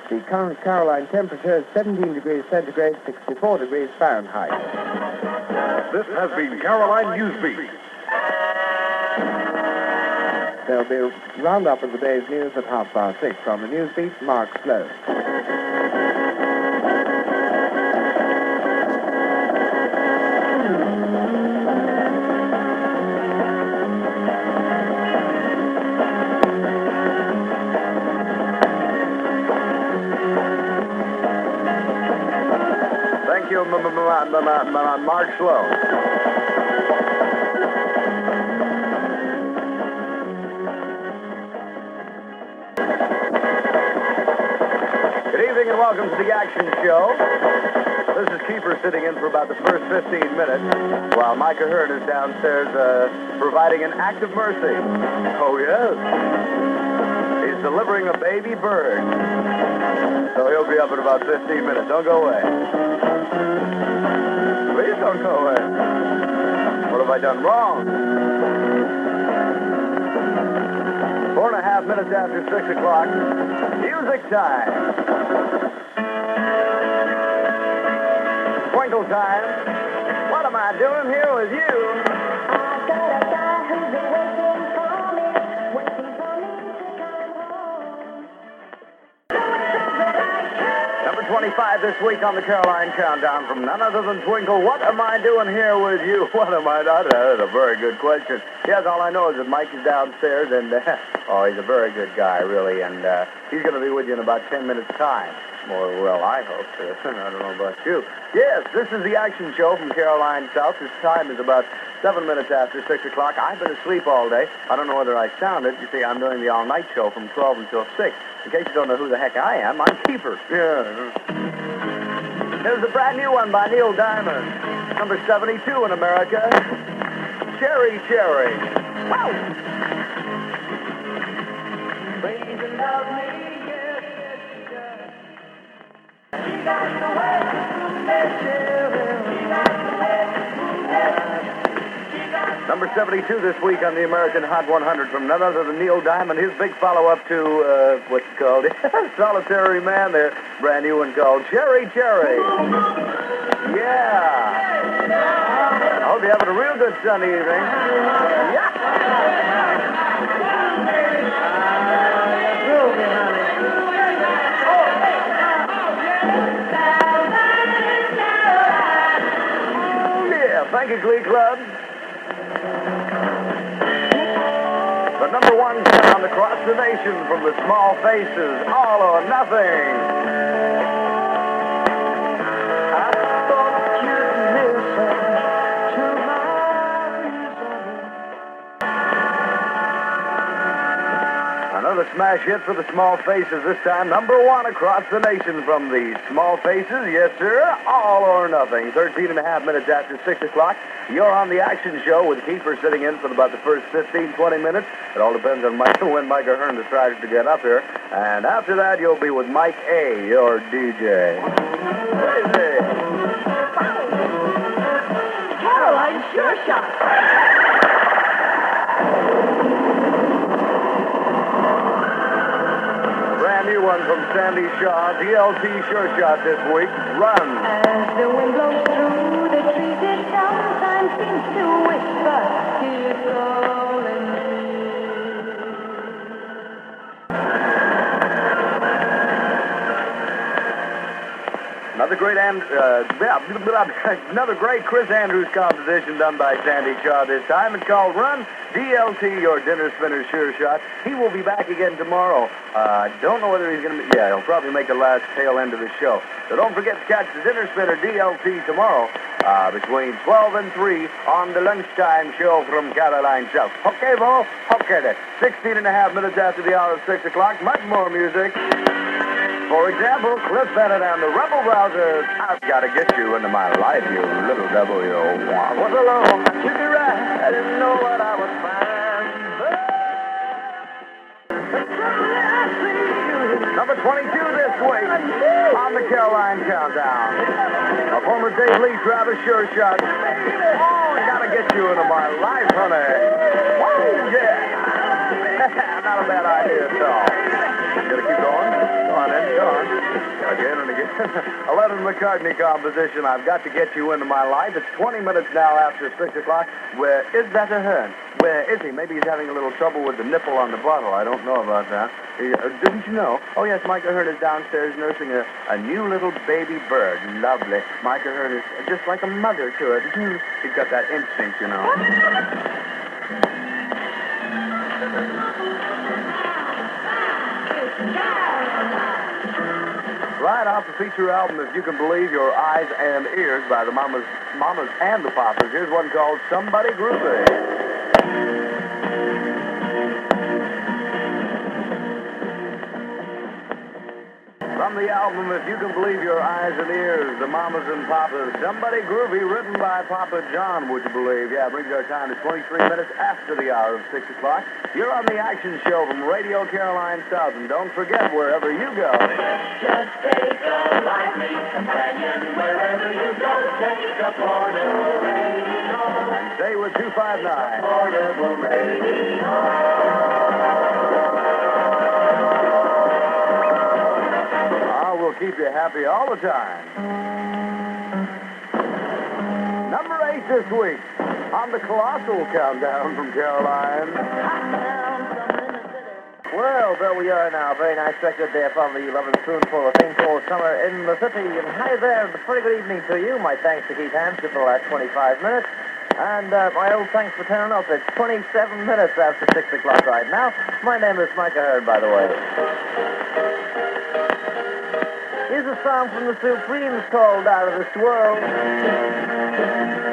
The current Caroline temperature is 17 degrees centigrade, 64 degrees Fahrenheit. This has been Caroline Newsbeat. There'll be a roundup of the day's news at 6:30. From the Newsbeat, Mark Sloan. Thank you, Mark Sloan. Good evening and welcome to the Action Show. This is Keeper sitting in for about the first 15 minutes while Micah Hearn is downstairs providing an act of mercy. Oh, yes. He's delivering a baby bird. So he'll be up in about 15 minutes. Don't go away. Please don't go away. What have I done wrong? 4.5 minutes after 6 o'clock. Music time. Twinkle time. What am I doing here with you? I got a guy who's been waiting for me, waiting for me to come home. Number 25 this week on the Caroline Countdown from none other than Twinkle. What am I doing here with you? What am I not? That's a very good question. Yes, all I know is that Mike is downstairs, and he's a very good guy, really, and he's going to be with you in about 10 minutes' time. Or, well, I hope. I don't know about you. Yes, this is the Action Show from Caroline South. This time is about 7 minutes after 6 o'clock. I've been asleep all day. I don't know whether I sounded. You see, I'm doing the all-night show from 12 until 6. In case you don't know who the heck I am, I'm Keeper. Yeah. There's a brand new one by Neil Diamond. Number 72 in America. Cherry Cherry. Wow! Baby, love me. Number 72 this week on the American Hot 100 from none other than Neil Diamond. His big follow-up to, what's it called? Solitary Man there. Brand new one called Cherry Cherry. Yeah. I hope you're having a real good Sunday evening. Yeah. Thank you, Glee Club. The number one sound across the nation from the Small Faces, All or Nothing. I thought you'd listen to my reason. Another smash hit for the Small Faces, this time number one across the nation from the Small Faces. Yes, sir, All or Nothing. 13.5 minutes after 6 o'clock. You're on the Action Show with Keeper sitting in for about the first 15, 20 minutes. It all depends on when Micah Hearn decides to get up here. And after that, you'll be with Mike A., your DJ. Crazy. Caroline Sure Shot. Brand new one from Sandy Shaw, DLT Sure Shot this week. Run. As the wind blows through the trees, it sometimes seems to whisper, it's all in me. Another great Chris Andrews composition done by Sandy Shaw this time. It's called Run, DLT, your dinner spinner sure shot. He will be back again tomorrow. Don't know whether he's going to be... Yeah, he'll probably make the last tail end of the show. So don't forget to catch the dinner spinner DLT tomorrow between 12 and 3 on the lunchtime show from Caroline South. Okay, Bo? Okay, then. 16.5 minutes after the hour of 6 o'clock. Much more music. For example, Cliff Bennett and the Rebel Rousers. I've got to get you into my life, you little devil, you was alone. You'd be right. I didn't know what I would find. Number 22 this week on the Caroline Countdown. A former Dave Lee Travis sure shot. Oh, I got to get you into my life, honey. Woo, yeah. Not a bad idea at all. You got to keep going? Go on, then. Go on. Again and again. A Lennon McCartney composition, I've Got to Get You Into My Life. It's 20 minutes now after 6 o'clock. Where is that Ahern? Where is he? Maybe he's having a little trouble with the nipple on the bottle. I don't know about that. Didn't you know? Oh, yes, Mike Ahern is downstairs nursing a new little baby bird. Lovely. Mike Ahern is just like a mother to it. He's got that instinct, you know. Right off the feature album, If You Can Believe Your Eyes and Ears by the Mamas and the Papas. Here's one called Somebody Groovy. From the album, If You Can Believe Your Eyes and Ears, the Mamas and Papas, Somebody Groovy, written by Papa John, would you believe? Yeah, brings our time to 23 minutes after the hour of 6 o'clock. You're on the Action Show from Radio Caroline South, and don't forget, wherever you go, just take a lively companion wherever you go. Take a portable radio. and stay with 259. Portable radio. We'll keep you happy all the time. Number 8 this week on the Colossal Countdown from Caroline. Well, there we are now. Very nice record there from the Lovin' Spoonful, a thing called Summer in the City. And hi there, and a very good evening to you. My thanks to Keith Hampshire for the last 25 minutes. And my old thanks for turning up. It's 27 minutes after 6 o'clock right now. My name is Mike Ahern, by the way. Here's a song from the Supremes called Out of This World.